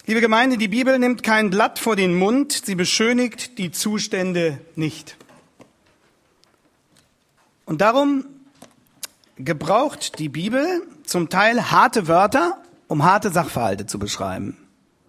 Liebe Gemeinde, die Bibel nimmt kein Blatt vor den Mund, sie beschönigt die Zustände nicht. Und darum gebraucht die Bibel zum Teil harte Wörter, um harte Sachverhalte zu beschreiben.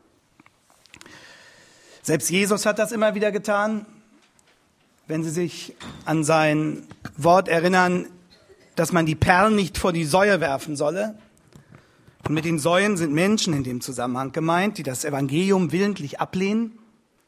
Selbst Jesus hat das immer wieder getan. Wenn Sie sich an sein Wort erinnern, dass man die Perlen nicht vor die Säue werfen solle. Und mit den Säuen sind Menschen in dem Zusammenhang gemeint, die das Evangelium willentlich ablehnen.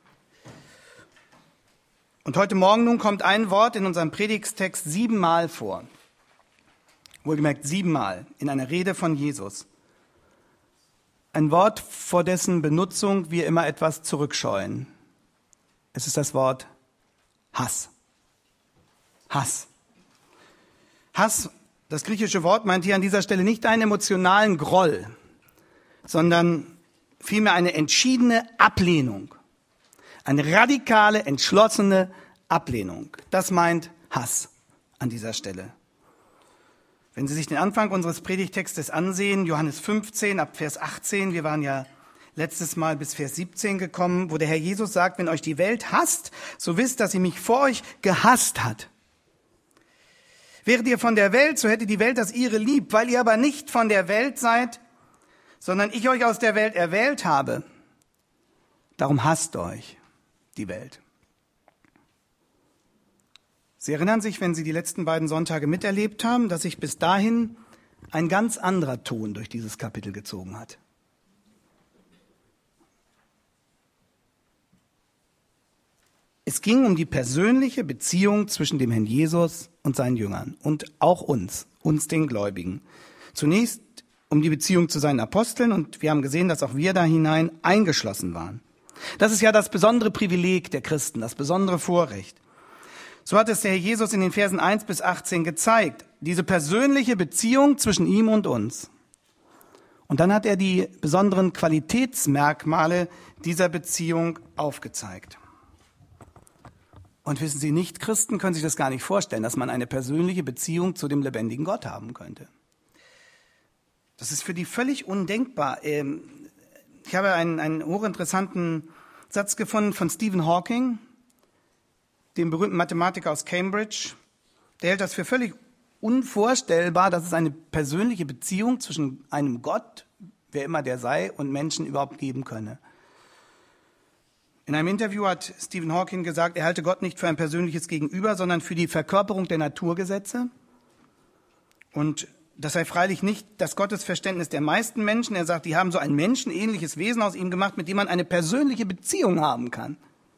Und heute Morgen nun kommt ein Wort in unserem Predigtstext 7-mal vor. Wohlgemerkt 7-mal in einer Rede von Jesus. Ein Wort, vor dessen Benutzung wir immer etwas zurückscheuen. Es ist das Wort Hass. Hass. Hass, das griechische Wort, meint hier an dieser Stelle nicht einen emotionalen Groll, sondern vielmehr eine entschiedene Ablehnung. Eine radikale, entschlossene Ablehnung. Das meint Hass an dieser Stelle. Wenn Sie sich den Anfang unseres Predigtextes ansehen, Johannes 15 ab Vers 18, wir waren ja letztes Mal bis Vers 17 gekommen, wo der Herr Jesus sagt, wenn euch die Welt hasst, so wisst, dass sie mich vor euch gehasst hat. Wäret ihr von der Welt, so hätte die Welt das ihre lieb, weil ihr aber nicht von der Welt seid, sondern ich euch aus der Welt erwählt habe. Darum hasst euch die Welt. Sie erinnern sich, wenn Sie die letzten beiden Sonntage miterlebt haben, dass sich bis dahin ein ganz anderer Ton durch dieses Kapitel gezogen hat. Es ging um die persönliche Beziehung zwischen dem Herrn Jesus und seinen Jüngern und auch uns den Gläubigen. Zunächst um die Beziehung zu seinen Aposteln und wir haben gesehen, dass auch wir da hinein eingeschlossen waren. Das ist ja das besondere Privileg der Christen, das besondere Vorrecht. So hat es der Herr Jesus in den Versen 1 bis 18 gezeigt, diese persönliche Beziehung zwischen ihm und uns. Und dann hat er die besonderen Qualitätsmerkmale dieser Beziehung aufgezeigt. Und wissen Sie, Nichtchristen können sich das gar nicht vorstellen, dass man eine persönliche Beziehung zu dem lebendigen Gott haben könnte. Das ist für die völlig undenkbar. Ich habe einen hochinteressanten Satz gefunden von Stephen Hawking, dem berühmten Mathematiker aus Cambridge. Der hält das für völlig unvorstellbar, dass es eine persönliche Beziehung zwischen einem Gott, wer immer der sei, und Menschen überhaupt geben könne. In einem Interview hat Stephen Hawking gesagt, er halte Gott nicht für ein persönliches Gegenüber, sondern für die Verkörperung der Naturgesetze. Und das sei freilich nicht das Gottesverständnis der meisten Menschen. Er sagt, die haben so ein menschenähnliches Wesen aus ihm gemacht, mit dem man eine persönliche Beziehung haben kann.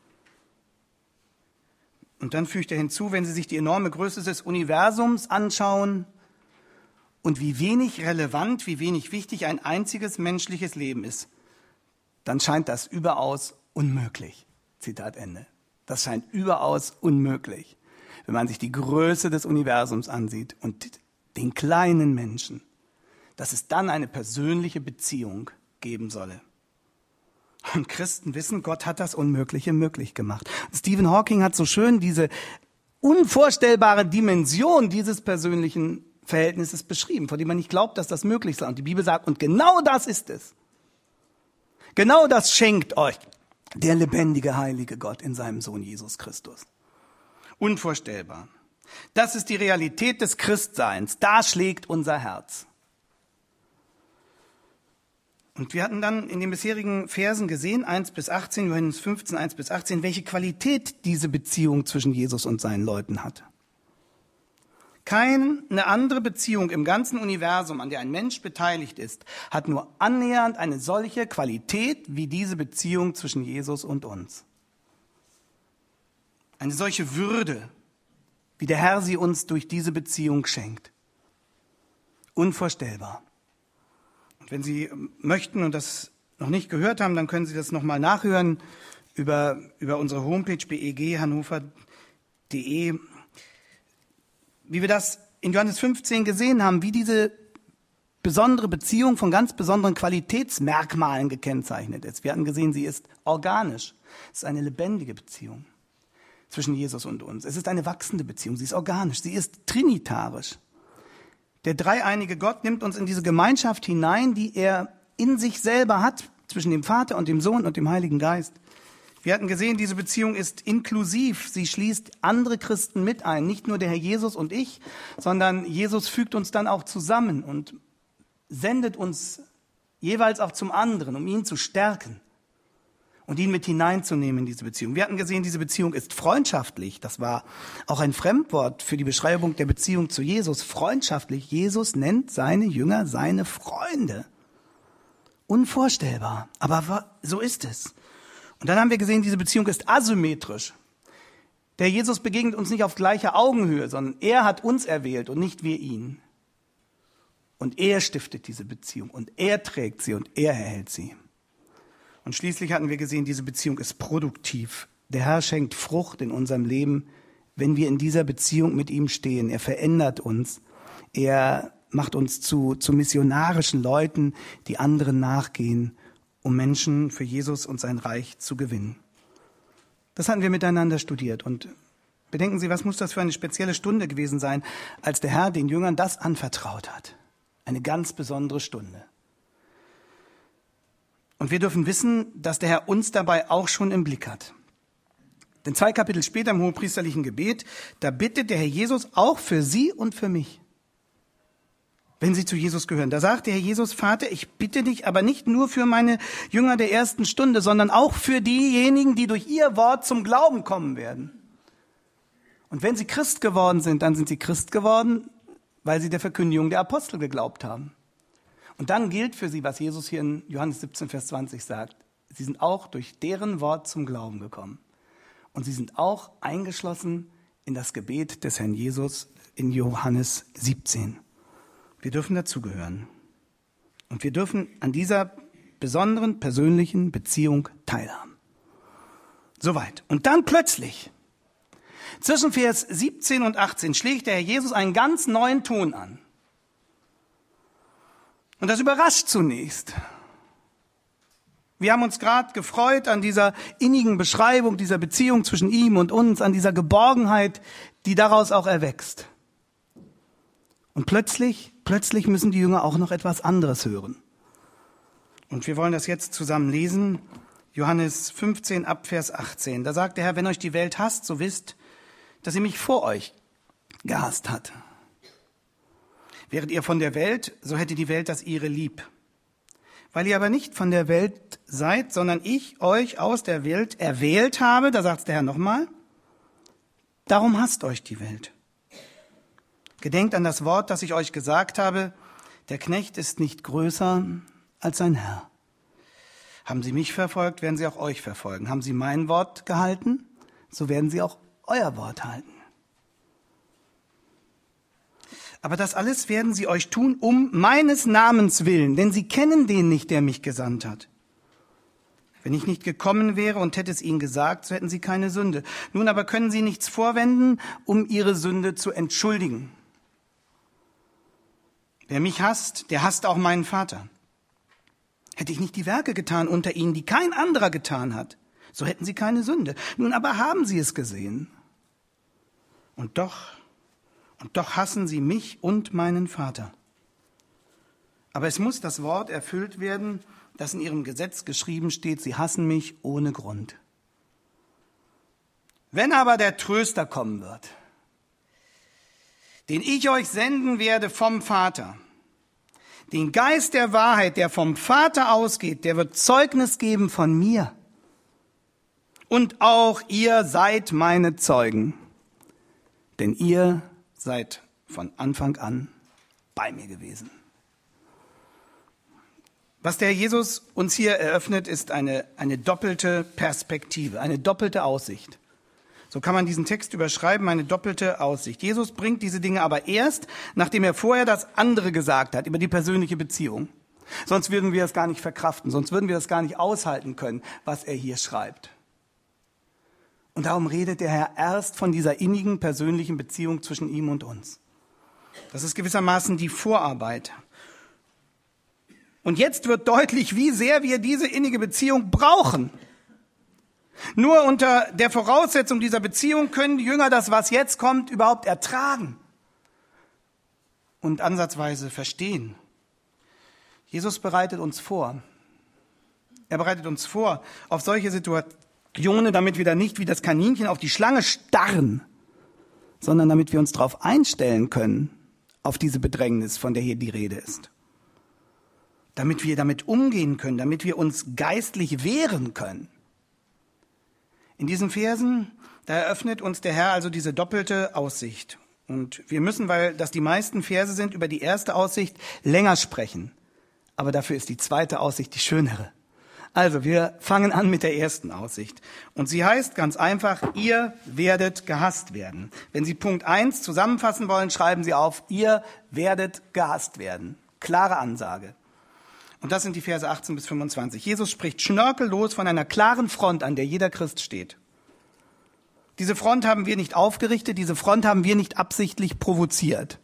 Und dann fügt er hinzu, wenn Sie sich die enorme Größe des Universums anschauen und wie wenig relevant, wie wenig wichtig ein einziges menschliches Leben ist, dann scheint das überaus unmöglich. Zitat Ende. Das scheint überaus unmöglich, wenn man sich die Größe des Universums ansieht und den kleinen Menschen, dass es dann eine persönliche Beziehung geben solle. Und Christen wissen, Gott hat das Unmögliche möglich gemacht. Stephen Hawking hat so schön diese unvorstellbare Dimension dieses persönlichen Verhältnisses beschrieben, von dem man nicht glaubt, dass das möglich sei. Und die Bibel sagt, und genau das ist es. Genau das schenkt euch der lebendige, heilige Gott in seinem Sohn Jesus Christus. Unvorstellbar. Das ist die Realität des Christseins. Da schlägt unser Herz. Und wir hatten dann in den bisherigen Versen gesehen, 1 bis 18, Johannes 15, 1 bis 18, welche Qualität diese Beziehung zwischen Jesus und seinen Leuten hat. Keine andere Beziehung im ganzen Universum, an der ein Mensch beteiligt ist, hat nur annähernd eine solche Qualität wie diese Beziehung zwischen Jesus und uns. Eine solche Würde, wie der Herr sie uns durch diese Beziehung schenkt. Unvorstellbar. Und wenn Sie möchten und das noch nicht gehört haben, dann können Sie das nochmal nachhören über unsere Homepage beghannover.de. Wie wir das in Johannes 15 gesehen haben, wie diese besondere Beziehung von ganz besonderen Qualitätsmerkmalen gekennzeichnet ist. Wir hatten gesehen, sie ist organisch. Es ist eine lebendige Beziehung zwischen Jesus und uns. Es ist eine wachsende Beziehung. Sie ist organisch. Sie ist trinitarisch. Der dreieinige Gott nimmt uns in diese Gemeinschaft hinein, die er in sich selber hat, zwischen dem Vater und dem Sohn und dem Heiligen Geist. Wir hatten gesehen, diese Beziehung ist inklusiv. Sie schließt andere Christen mit ein. Nicht nur der Herr Jesus und ich, sondern Jesus fügt uns dann auch zusammen und sendet uns jeweils auch zum anderen, um ihn zu stärken und ihn mit hineinzunehmen in diese Beziehung. Wir hatten gesehen, diese Beziehung ist freundschaftlich. Das war auch ein Fremdwort für die Beschreibung der Beziehung zu Jesus. Freundschaftlich. Jesus nennt seine Jünger seine Freunde. Unvorstellbar, aber so ist es. Und dann haben wir gesehen, diese Beziehung ist asymmetrisch. Der Jesus begegnet uns nicht auf gleicher Augenhöhe, sondern er hat uns erwählt und nicht wir ihn. Und er stiftet diese Beziehung und er trägt sie und er erhält sie. Und schließlich hatten wir gesehen, diese Beziehung ist produktiv. Der Herr schenkt Frucht in unserem Leben, wenn wir in dieser Beziehung mit ihm stehen. Er verändert uns. Er macht uns zu missionarischen Leuten, die anderen nachgehen, um Menschen für Jesus und sein Reich zu gewinnen. Das hatten wir miteinander studiert. Und bedenken Sie, was muss das für eine spezielle Stunde gewesen sein, als der Herr den Jüngern das anvertraut hat. Eine ganz besondere Stunde. Und wir dürfen wissen, dass der Herr uns dabei auch schon im Blick hat. Denn 2 Kapitel später im hohepriesterlichen Gebet, da bittet der Herr Jesus auch für Sie und für mich, wenn Sie zu Jesus gehören. Da sagt der Herr Jesus, Vater, ich bitte dich aber nicht nur für meine Jünger der ersten Stunde, sondern auch für diejenigen, die durch ihr Wort zum Glauben kommen werden. Und wenn sie Christ geworden sind, dann sind sie Christ geworden, weil sie der Verkündigung der Apostel geglaubt haben. Und dann gilt für sie, was Jesus hier in Johannes 17, Vers 20 sagt. Sie sind auch durch deren Wort zum Glauben gekommen. Und sie sind auch eingeschlossen in das Gebet des Herrn Jesus in Johannes 17. Wir dürfen dazugehören. Und wir dürfen an dieser besonderen persönlichen Beziehung teilhaben. Soweit. Und dann plötzlich, zwischen Vers 17 und 18, schlägt der Herr Jesus einen ganz neuen Ton an. Und das überrascht zunächst. Wir haben uns gerade gefreut an dieser innigen Beschreibung dieser Beziehung zwischen ihm und uns, an dieser Geborgenheit, die daraus auch erwächst. Und plötzlich müssen die Jünger auch noch etwas anderes hören. Und wir wollen das jetzt zusammen lesen. Johannes 15 ab Vers 18. Da sagt der Herr, wenn euch die Welt hasst, so wisst, dass sie mich vor euch gehasst hat. Wäret ihr von der Welt, so hätte die Welt das ihre lieb. Weil ihr aber nicht von der Welt seid, sondern ich euch aus der Welt erwählt habe, da sagt der Herr nochmal, darum hasst euch die Welt. Gedenkt an das Wort, das ich euch gesagt habe, der Knecht ist nicht größer als sein Herr. Haben sie mich verfolgt, werden sie auch euch verfolgen. Haben sie mein Wort gehalten, so werden sie auch euer Wort halten. Aber das alles werden sie euch tun, um meines Namens willen, denn sie kennen den nicht, der mich gesandt hat. Wenn ich nicht gekommen wäre und hätte es ihnen gesagt, so hätten sie keine Sünde. Nun aber können sie nichts vorwenden, um ihre Sünde zu entschuldigen. Wer mich hasst, der hasst auch meinen Vater. Hätte ich nicht die Werke getan unter ihnen, die kein anderer getan hat, so hätten sie keine Sünde. Nun aber haben sie es gesehen. Und doch hassen sie mich und meinen Vater. Aber es muss das Wort erfüllt werden, das in ihrem Gesetz geschrieben steht, sie hassen mich ohne Grund. Wenn aber der Tröster kommen wird, den ich euch senden werde vom Vater, den Geist der Wahrheit, der vom Vater ausgeht, der wird Zeugnis geben von mir. Und auch ihr seid meine Zeugen, denn ihr seid von Anfang an bei mir gewesen. Was der Jesus uns hier eröffnet, ist eine doppelte Perspektive, eine doppelte Aussicht. So kann man diesen Text überschreiben, eine doppelte Aussicht. Jesus bringt diese Dinge aber erst, nachdem er vorher das andere gesagt hat, über die persönliche Beziehung. Sonst würden wir es gar nicht verkraften, sonst würden wir das gar nicht aushalten können, was er hier schreibt. Und darum redet der Herr erst von dieser innigen persönlichen Beziehung zwischen ihm und uns. Das ist gewissermaßen die Vorarbeit. Und jetzt wird deutlich, wie sehr wir diese innige Beziehung brauchen. Nur unter der Voraussetzung dieser Beziehung können die Jünger das, was jetzt kommt, überhaupt ertragen und ansatzweise verstehen. Jesus bereitet uns vor. Er bereitet uns vor auf solche Situationen, damit wir da nicht wie das Kaninchen auf die Schlange starren, sondern damit wir uns darauf einstellen können, auf diese Bedrängnis, von der hier die Rede ist. Damit wir damit umgehen können, damit wir uns geistlich wehren können. In diesen Versen, da eröffnet uns der Herr also diese doppelte Aussicht. Und wir müssen, weil das die meisten Verse sind, über die erste Aussicht länger sprechen. Aber dafür ist die zweite Aussicht die schönere. Also, wir fangen an mit der ersten Aussicht. Und sie heißt ganz einfach, ihr werdet gehasst werden. Wenn Sie Punkt 1 zusammenfassen wollen, schreiben Sie auf, ihr werdet gehasst werden. Klare Ansage. Und das sind die Verse 18 bis 25. Jesus spricht schnörkellos von einer klaren Front, an der jeder Christ steht. Diese Front haben wir nicht aufgerichtet, diese Front haben wir nicht absichtlich provoziert.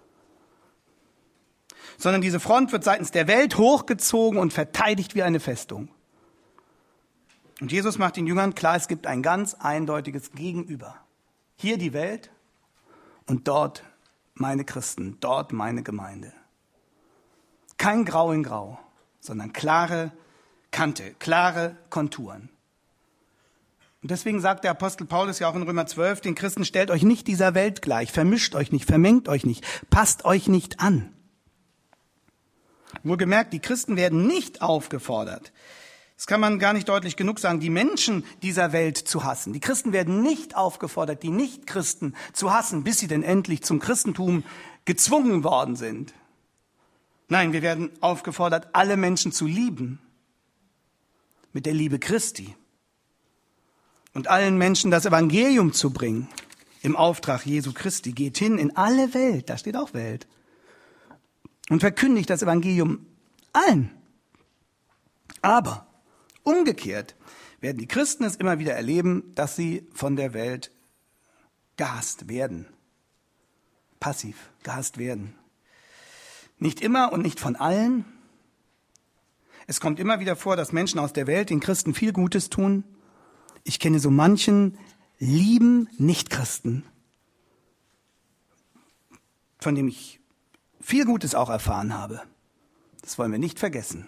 Sondern diese Front wird seitens der Welt hochgezogen und verteidigt wie eine Festung. Und Jesus macht den Jüngern klar, es gibt ein ganz eindeutiges Gegenüber. Hier die Welt und dort meine Christen, dort meine Gemeinde. Kein Grau in Grau, sondern klare Kante, klare Konturen. Und deswegen sagt der Apostel Paulus ja auch in Römer 12, den Christen, stellt euch nicht dieser Welt gleich, vermischt euch nicht, vermengt euch nicht, passt euch nicht an. Wohlgemerkt, die Christen werden nicht aufgefordert, das kann man gar nicht deutlich genug sagen, die Menschen dieser Welt zu hassen. Die Christen werden nicht aufgefordert, die Nichtchristen zu hassen, bis sie denn endlich zum Christentum gezwungen worden sind. Nein, wir werden aufgefordert, alle Menschen zu lieben, mit der Liebe Christi. Und allen Menschen das Evangelium zu bringen, im Auftrag Jesu Christi. Geht hin in alle Welt, da steht auch Welt, und verkündigt das Evangelium allen. Aber umgekehrt werden die Christen es immer wieder erleben, dass sie von der Welt gehasst werden. Passiv gehasst werden. Nicht immer und nicht von allen. Es kommt immer wieder vor, dass Menschen aus der Welt den Christen viel Gutes tun. Ich kenne so manchen lieben Nichtchristen, von dem ich viel Gutes auch erfahren habe. Das wollen wir nicht vergessen.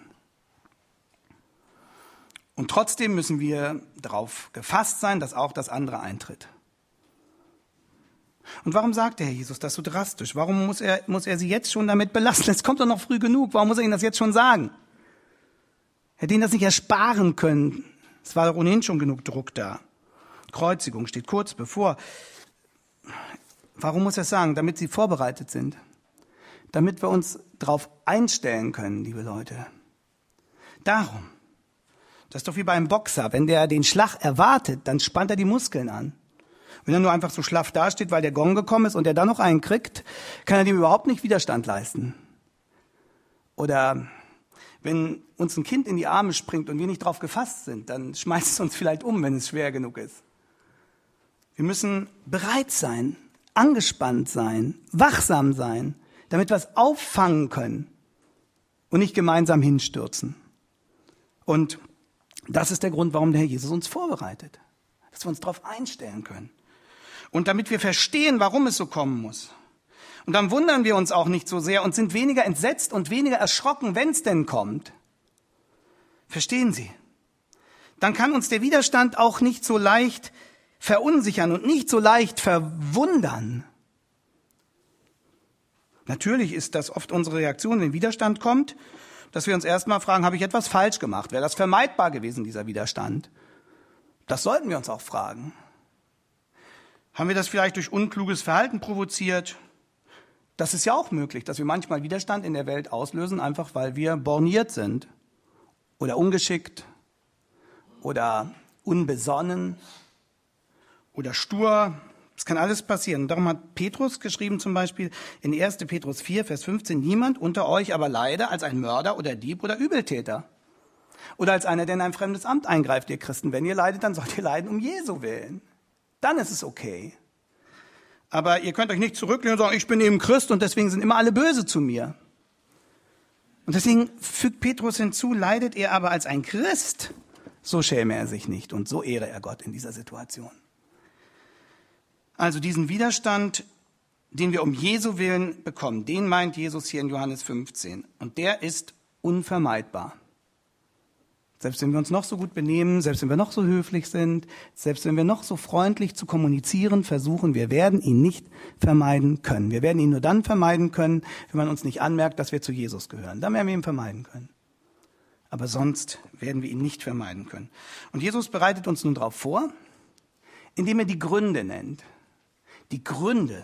Und trotzdem müssen wir darauf gefasst sein, dass auch das andere eintritt. Und warum sagt der Herr Jesus das so drastisch? Warum muss er sie jetzt schon damit belasten? Es kommt doch noch früh genug. Warum muss er ihnen das jetzt schon sagen? Hätte ihnen das nicht ersparen können. Es war doch ohnehin schon genug Druck da. Kreuzigung steht kurz bevor. Warum muss er es sagen? Damit sie vorbereitet sind. Damit wir uns darauf einstellen können, liebe Leute. Darum. Das ist doch wie beim Boxer. Wenn der den Schlag erwartet, dann spannt er die Muskeln an. Wenn er nur einfach so schlaff dasteht, weil der Gong gekommen ist und er dann noch einen kriegt, kann er dem überhaupt nicht Widerstand leisten. Oder wenn uns ein Kind in die Arme springt und wir nicht drauf gefasst sind, dann schmeißt es uns vielleicht um, wenn es schwer genug ist. Wir müssen bereit sein, angespannt sein, wachsam sein, damit wir es auffangen können und nicht gemeinsam hinstürzen. Und das ist der Grund, warum der Herr Jesus uns vorbereitet, dass wir uns darauf einstellen können. Und damit wir verstehen, warum es so kommen muss. Und dann wundern wir uns auch nicht so sehr und sind weniger entsetzt und weniger erschrocken, wenn es denn kommt. Verstehen Sie? Dann kann uns der Widerstand auch nicht so leicht verunsichern und nicht so leicht verwundern. Natürlich ist das oft unsere Reaktion, wenn Widerstand kommt, dass wir uns erstmal fragen, habe ich etwas falsch gemacht? Wäre das vermeidbar gewesen, dieser Widerstand? Das sollten wir uns auch fragen. Haben wir das vielleicht durch unkluges Verhalten provoziert? Das ist ja auch möglich, dass wir manchmal Widerstand in der Welt auslösen, einfach weil wir borniert sind oder ungeschickt oder unbesonnen oder stur. Das kann alles passieren. Darum hat Petrus geschrieben zum Beispiel in 1. Petrus 4, Vers 15, niemand unter euch aber leide als ein Mörder oder Dieb oder Übeltäter. Oder als einer, der in ein fremdes Amt eingreift, ihr Christen. Wenn ihr leidet, dann sollt ihr leiden um Jesu willen. Dann ist es okay. Aber ihr könnt euch nicht zurücklehnen und sagen, ich bin eben Christ und deswegen sind immer alle böse zu mir. Und deswegen fügt Petrus hinzu, leidet er aber als ein Christ, so schäme er sich nicht und so ehre er Gott in dieser Situation. Also diesen Widerstand, den wir um Jesu willen bekommen, den meint Jesus hier in Johannes 15. Und der ist unvermeidbar. Selbst wenn wir uns noch so gut benehmen, selbst wenn wir noch so höflich sind, selbst wenn wir noch so freundlich zu kommunizieren versuchen, wir werden ihn nicht vermeiden können. Wir werden ihn nur dann vermeiden können, wenn man uns nicht anmerkt, dass wir zu Jesus gehören. Dann werden wir ihn vermeiden können. Aber sonst werden wir ihn nicht vermeiden können. Und Jesus bereitet uns nun darauf vor, indem er die Gründe nennt. Die Gründe,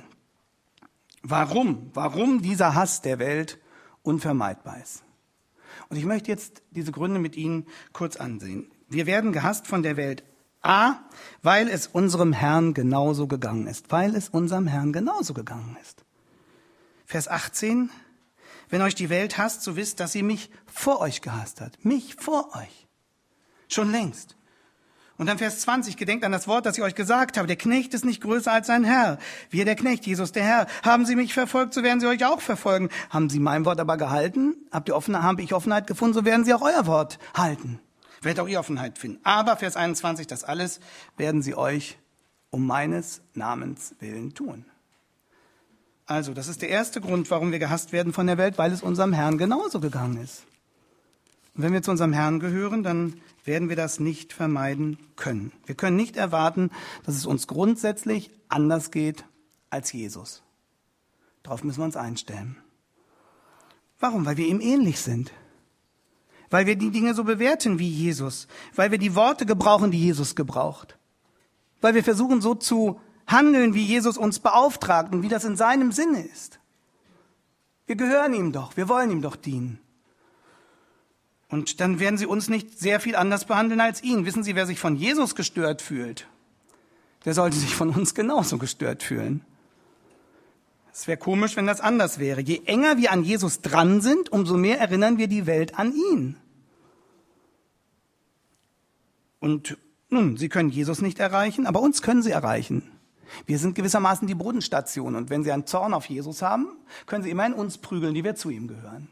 warum dieser Hass der Welt unvermeidbar ist. Und ich möchte jetzt diese Gründe mit Ihnen kurz ansehen. Wir werden gehasst von der Welt. A, weil es unserem Herrn genauso gegangen ist. Weil es unserem Herrn genauso gegangen ist. Vers 18. Wenn euch die Welt hasst, so wisst, dass sie mich vor euch gehasst hat. Mich vor euch. Schon längst. Und dann Vers 20, gedenkt an das Wort, das ich euch gesagt habe. Der Knecht ist nicht größer als sein Herr. Wir, der Knecht, Jesus, der Herr. Haben sie mich verfolgt, so werden sie euch auch verfolgen. Haben sie mein Wort aber gehalten? Habe ich Offenheit gefunden, so werden sie auch euer Wort halten. Werdet auch ihr Offenheit finden. Aber Vers 21, das alles werden sie euch um meines Namens willen tun. Also, das ist der erste Grund, warum wir gehasst werden von der Welt, weil es unserem Herrn genauso gegangen ist. Und wenn wir zu unserem Herrn gehören, dann werden wir das nicht vermeiden können. Wir können nicht erwarten, dass es uns grundsätzlich anders geht als Jesus. Darauf müssen wir uns einstellen. Warum? Weil wir ihm ähnlich sind. Weil wir die Dinge so bewerten wie Jesus. Weil wir die Worte gebrauchen, die Jesus gebraucht. Weil wir versuchen so zu handeln, wie Jesus uns beauftragt und wie das in seinem Sinne ist. Wir gehören ihm doch, wir wollen ihm doch dienen. Und dann werden sie uns nicht sehr viel anders behandeln als ihn. Wissen Sie, wer sich von Jesus gestört fühlt, der sollte sich von uns genauso gestört fühlen. Es wäre komisch, wenn das anders wäre. Je enger wir an Jesus dran sind, umso mehr erinnern wir die Welt an ihn. Und nun, sie können Jesus nicht erreichen, aber uns können sie erreichen. Wir sind gewissermaßen die Bodenstation. Und wenn sie einen Zorn auf Jesus haben, können sie immerhin uns prügeln, die wir zu ihm gehören.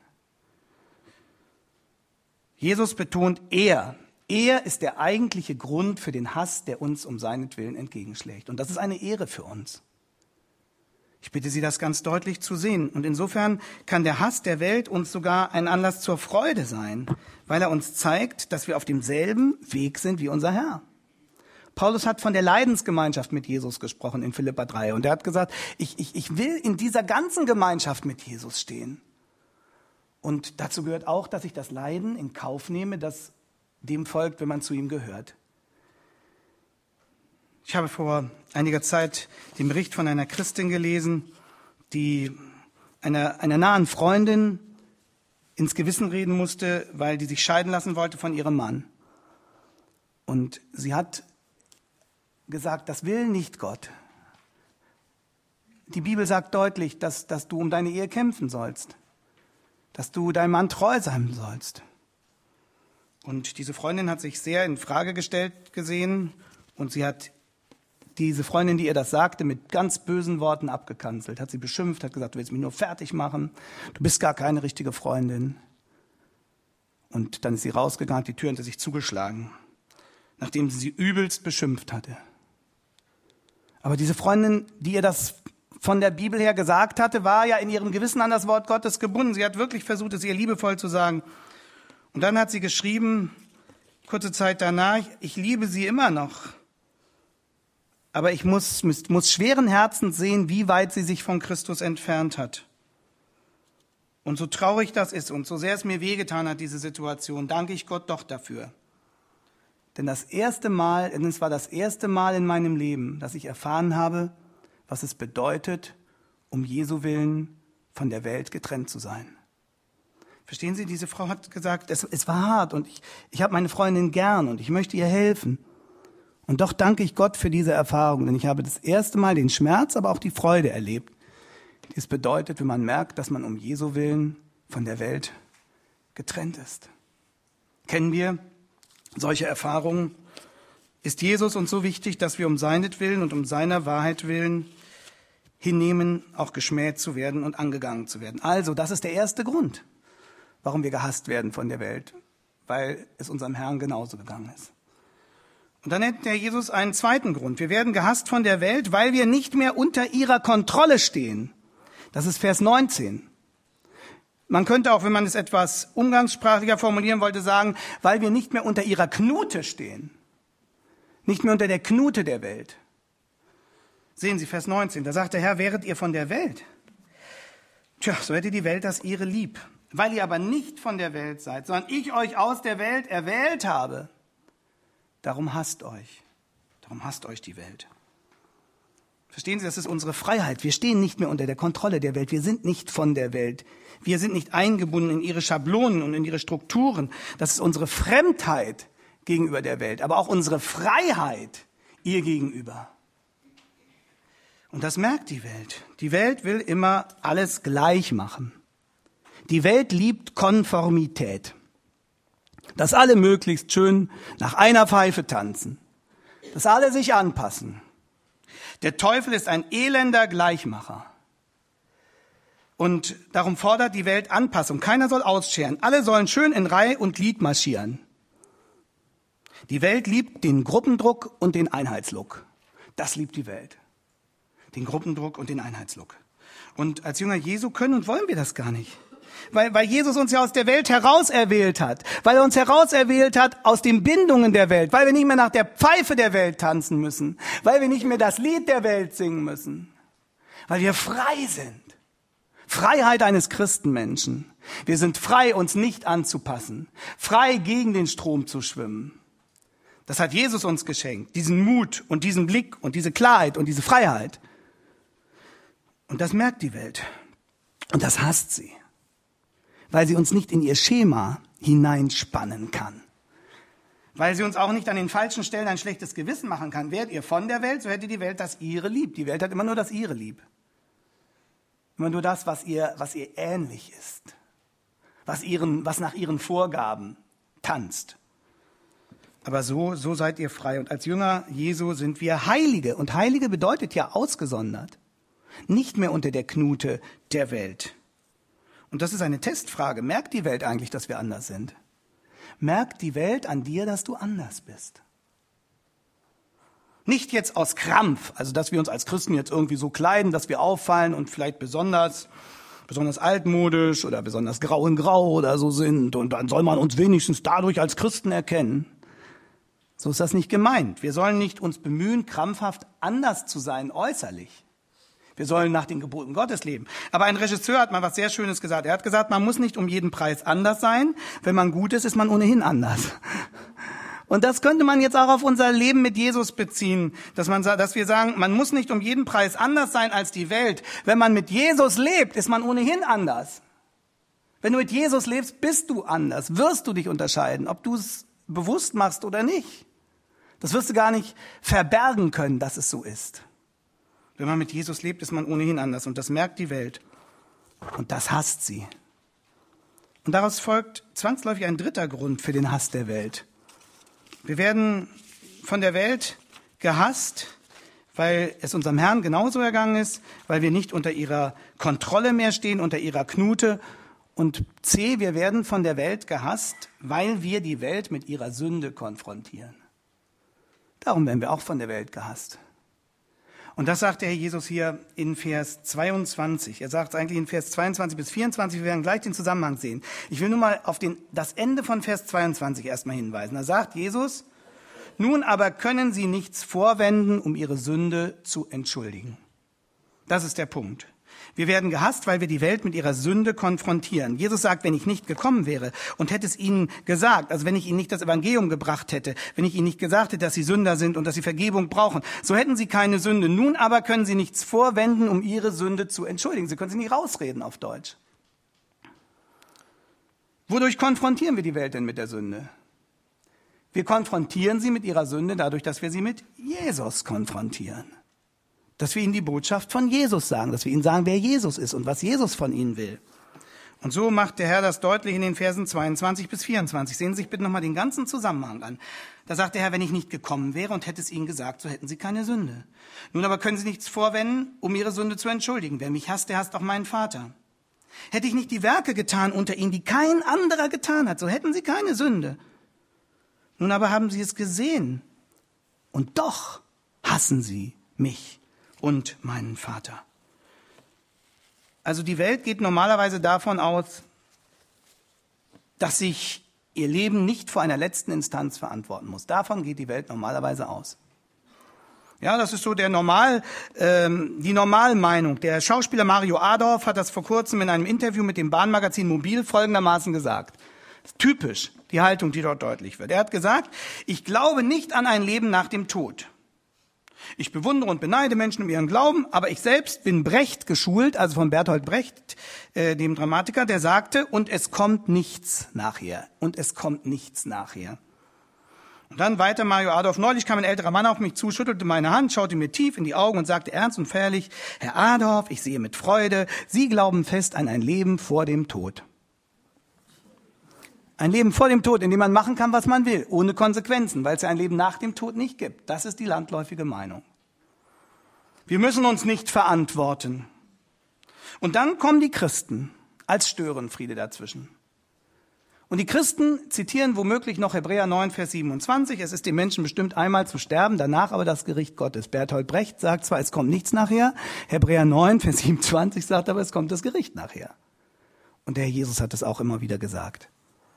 Jesus betont, er ist der eigentliche Grund für den Hass, der uns um seinetwillen entgegenschlägt. Und das ist eine Ehre für uns. Ich bitte Sie, das ganz deutlich zu sehen. Und insofern kann der Hass der Welt uns sogar ein Anlass zur Freude sein, weil er uns zeigt, dass wir auf demselben Weg sind wie unser Herr. Paulus hat von der Leidensgemeinschaft mit Jesus gesprochen in Philipper 3. Und er hat gesagt, ich will in dieser ganzen Gemeinschaft mit Jesus stehen. Und dazu gehört auch, dass ich das Leiden in Kauf nehme, das dem folgt, wenn man zu ihm gehört. Ich habe vor einiger Zeit den Bericht von einer Christin gelesen, die einer nahen Freundin ins Gewissen reden musste, weil die sich scheiden lassen wollte von ihrem Mann. Und sie hat gesagt, das will nicht Gott. Die Bibel sagt deutlich, dass du um deine Ehe kämpfen sollst. Dass du deinem Mann treu sein sollst. Und diese Freundin hat sich sehr in Frage gestellt gesehen und sie hat diese Freundin, die ihr das sagte, mit ganz bösen Worten abgekanzelt, hat sie beschimpft, hat gesagt, du willst mich nur fertig machen, du bist gar keine richtige Freundin. Und dann ist sie rausgegangen, hat die Tür hinter sich zugeschlagen, nachdem sie übelst beschimpft hatte. Aber diese Freundin, die ihr das von der Bibel her gesagt hatte, war ja in ihrem Gewissen an das Wort Gottes gebunden. Sie hat wirklich versucht, es ihr liebevoll zu sagen. Und dann hat sie geschrieben, kurze Zeit danach, ich liebe sie immer noch. Aber ich muss schweren Herzens sehen, wie weit sie sich von Christus entfernt hat. Und so traurig das ist und so sehr es mir wehgetan hat, diese Situation, danke ich Gott doch dafür. Denn es war das erste Mal in meinem Leben, dass ich erfahren habe, was es bedeutet, um Jesu Willen von der Welt getrennt zu sein. Verstehen Sie, diese Frau hat gesagt, es war hart und ich habe meine Freundin gern und ich möchte ihr helfen. Und doch danke ich Gott für diese Erfahrung, denn ich habe das erste Mal den Schmerz, aber auch die Freude erlebt, die es bedeutet, wenn man merkt, dass man um Jesu Willen von der Welt getrennt ist. Kennen wir solche Erfahrungen? Ist Jesus uns so wichtig, dass wir um seinetwillen und um seiner Wahrheit willen hinnehmen, auch geschmäht zu werden und angegangen zu werden? Also, das ist der erste Grund, warum wir gehasst werden von der Welt, weil es unserem Herrn genauso gegangen ist. Und dann nennt der Jesus einen zweiten Grund. Wir werden gehasst von der Welt, weil wir nicht mehr unter ihrer Kontrolle stehen. Das ist Vers 19. Man könnte auch, wenn man es etwas umgangssprachlicher formulieren wollte, sagen, weil wir nicht mehr unter ihrer Knute stehen. Nicht mehr unter der Knute der Welt. Sehen Sie, Vers 19, da sagt der Herr, wäret ihr von der Welt? Tja, so hätte die Welt das ihre lieb. Weil ihr aber nicht von der Welt seid, sondern ich euch aus der Welt erwählt habe, darum hasst euch. Darum hasst euch die Welt. Verstehen Sie, das ist unsere Freiheit. Wir stehen nicht mehr unter der Kontrolle der Welt. Wir sind nicht von der Welt. Wir sind nicht eingebunden in ihre Schablonen und in ihre Strukturen. Das ist unsere Fremdheit gegenüber der Welt, aber auch unsere Freiheit ihr gegenüber. Und das merkt die Welt. Die Welt will immer alles gleich machen. Die Welt liebt Konformität. Dass alle möglichst schön nach einer Pfeife tanzen. Dass alle sich anpassen. Der Teufel ist ein elender Gleichmacher. Und darum fordert die Welt Anpassung. Keiner soll ausscheren. Alle sollen schön in Reihe und Glied marschieren. Die Welt liebt den Gruppendruck und den Einheitslook. Das liebt die Welt. Den Gruppendruck und den Einheitslook. Und als Jünger Jesu können und wollen wir das gar nicht. Weil Jesus uns ja aus der Welt herauserwählt hat. Weil er uns herauserwählt hat aus den Bindungen der Welt. Weil wir nicht mehr nach der Pfeife der Welt tanzen müssen. Weil wir nicht mehr das Lied der Welt singen müssen. Weil wir frei sind. Freiheit eines Christenmenschen. Wir sind frei, uns nicht anzupassen. Frei, gegen den Strom zu schwimmen. Das hat Jesus uns geschenkt. Diesen Mut und diesen Blick und diese Klarheit und diese Freiheit. Und das merkt die Welt. Und das hasst sie. Weil sie uns nicht in ihr Schema hineinspannen kann. Weil sie uns auch nicht an den falschen Stellen ein schlechtes Gewissen machen kann. Wärt ihr von der Welt, so hätte die Welt das ihre lieb. Die Welt hat immer nur das ihre lieb. Immer nur das, was ihr ähnlich ist. Was nach ihren Vorgaben tanzt. Aber so seid ihr frei. Und als Jünger Jesu sind wir Heilige. Und Heilige bedeutet ja ausgesondert. Nicht mehr unter der Knute der Welt. Und das ist eine Testfrage. Merkt die Welt eigentlich, dass wir anders sind? Merkt die Welt an dir, dass du anders bist? Nicht jetzt aus Krampf, also dass wir uns als Christen jetzt irgendwie so kleiden, dass wir auffallen und vielleicht besonders altmodisch oder besonders grau in grau oder so sind. Und dann soll man uns wenigstens dadurch als Christen erkennen. So ist das nicht gemeint. Wir sollen nicht uns bemühen, krampfhaft anders zu sein äußerlich. Wir sollen nach den Geboten Gottes leben. Aber ein Regisseur hat mal was sehr Schönes gesagt. Er hat gesagt, man muss nicht um jeden Preis anders sein. Wenn man gut ist, ist man ohnehin anders. Und das könnte man jetzt auch auf unser Leben mit Jesus beziehen, dass wir sagen, man muss nicht um jeden Preis anders sein als die Welt. Wenn man mit Jesus lebt, ist man ohnehin anders. Wenn du mit Jesus lebst, bist du anders. Wirst du dich unterscheiden, ob du es bewusst machst oder nicht. Das wirst du gar nicht verbergen können, dass es so ist. Wenn man mit Jesus lebt, ist man ohnehin anders. Und das merkt die Welt. Und das hasst sie. Und daraus folgt zwangsläufig ein dritter Grund für den Hass der Welt. Wir werden von der Welt gehasst, weil es unserem Herrn genauso ergangen ist, weil wir nicht unter ihrer Kontrolle mehr stehen, unter ihrer Knute. Und C, wir werden von der Welt gehasst, weil wir die Welt mit ihrer Sünde konfrontieren. Darum werden wir auch von der Welt gehasst. Und das sagt der Herr Jesus hier in Vers 22. Er sagt es eigentlich in Vers 22 bis 24. Wir werden gleich den Zusammenhang sehen. Ich will nur mal auf das Ende von Vers 22 erstmal hinweisen. Da sagt Jesus, nun aber können sie nichts vorwenden, um ihre Sünde zu entschuldigen. Das ist der Punkt. Wir werden gehasst, weil wir die Welt mit ihrer Sünde konfrontieren. Jesus sagt, wenn ich nicht gekommen wäre und hätte es ihnen gesagt, also wenn ich ihnen nicht das Evangelium gebracht hätte, wenn ich ihnen nicht gesagt hätte, dass sie Sünder sind und dass sie Vergebung brauchen, so hätten sie keine Sünde. Nun aber können sie nichts vorwenden, um ihre Sünde zu entschuldigen. Sie können sie nicht rausreden auf Deutsch. Wodurch konfrontieren wir die Welt denn mit der Sünde? Wir konfrontieren sie mit ihrer Sünde dadurch, dass wir sie mit Jesus konfrontieren. Dass wir ihnen die Botschaft von Jesus sagen, dass wir ihnen sagen, wer Jesus ist und was Jesus von ihnen will. Und so macht der Herr das deutlich in den Versen 22 bis 24. Sehen Sie sich bitte nochmal den ganzen Zusammenhang an. Da sagt der Herr, wenn ich nicht gekommen wäre und hätte es ihnen gesagt, so hätten sie keine Sünde. Nun aber können sie nichts vorwenden, um ihre Sünde zu entschuldigen. Wer mich hasst, der hasst auch meinen Vater. Hätte ich nicht die Werke getan unter ihnen, die kein anderer getan hat, so hätten sie keine Sünde. Nun aber haben sie es gesehen und doch hassen sie mich und meinen Vater. Also die Welt geht normalerweise davon aus, dass sich ihr Leben nicht vor einer letzten Instanz verantworten muss. Davon geht die Welt normalerweise aus. Ja, das ist so die Normalmeinung. Der Schauspieler Mario Adorf hat das vor kurzem in einem Interview mit dem Bahnmagazin Mobil folgendermaßen gesagt. Typisch, die Haltung, die dort deutlich wird. Er hat gesagt, ich glaube nicht an ein Leben nach dem Tod. Ich bewundere und beneide Menschen um ihren Glauben, aber ich selbst bin Brecht geschult, also von Bertolt Brecht, dem Dramatiker, der sagte, und es kommt nichts nachher. Und es kommt nichts nachher. Und dann weiter Mario Adorf. Neulich kam ein älterer Mann auf mich zu, schüttelte meine Hand, schaute mir tief in die Augen und sagte ernst und feierlich, Herr Adorf, ich sehe mit Freude, Sie glauben fest an ein Leben vor dem Tod. Ein Leben vor dem Tod, in dem man machen kann, was man will, ohne Konsequenzen, weil es ja ein Leben nach dem Tod nicht gibt. Das ist die landläufige Meinung. Wir müssen uns nicht verantworten. Und dann kommen die Christen als Störenfriede dazwischen. Und die Christen zitieren womöglich noch Hebräer 9, Vers 27. Es ist den Menschen bestimmt, einmal zu sterben, danach aber das Gericht Gottes. Bertolt Brecht sagt zwar, es kommt nichts nachher. Hebräer 9, Vers 27 sagt aber, es kommt das Gericht nachher. Und der Herr Jesus hat es auch immer wieder gesagt.